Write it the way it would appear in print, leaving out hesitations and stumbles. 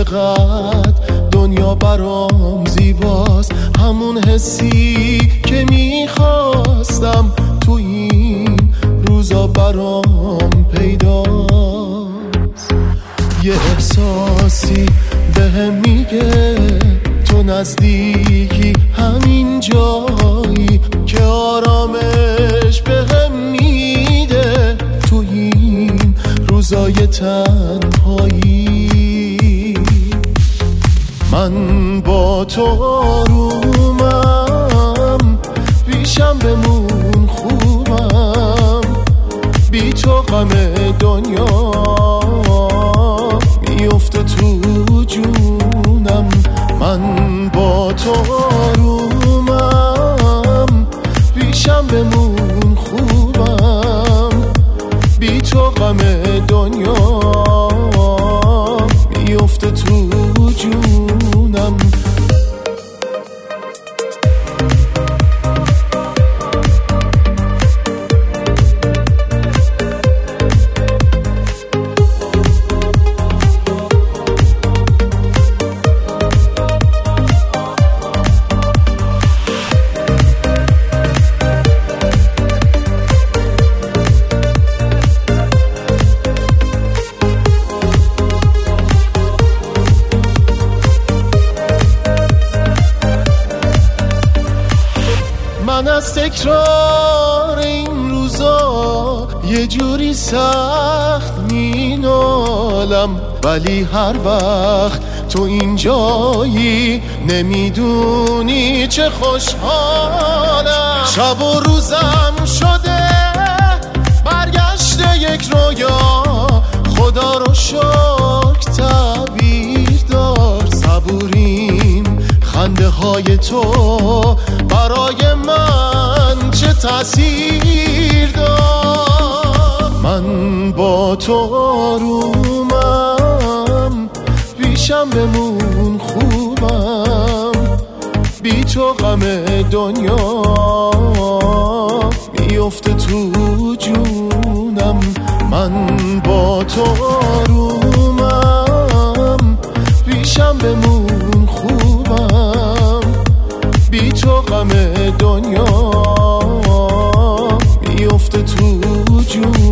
چقدر دنیا برام زیباست، همون حسی که میخواستم تو این روزا برام پیداست. یه احساسی بهم میگه تو نزدیکی، همین جایی که آرامش بهم میده تو این روزای تنهایی. من با تو آرومم، پیشم بمون خوبم، بی تو غم دنیا میفته تو جونم. من با تو آرومم، پیشم بمون خوبم، بی تو غم دنیا میفته تو جونم. من از تکرار این روزا یه جوری سخت مینالم، ولی هر وقت تو اینجایی نمیدونی چه خوشحالم. شب و روزم شده برگشته یک رویا، خدا رو شکر تعبیر دار. صبوریم خنده های تو برای من چه تأثیر داد. من با تو آرومم، پیشم بمون خوبم، بی تو غم دنیا میفته تو جونم. من با تو آرومم، پیشم بمون خوبم، بی تو غم دنیا میفته تو جونم.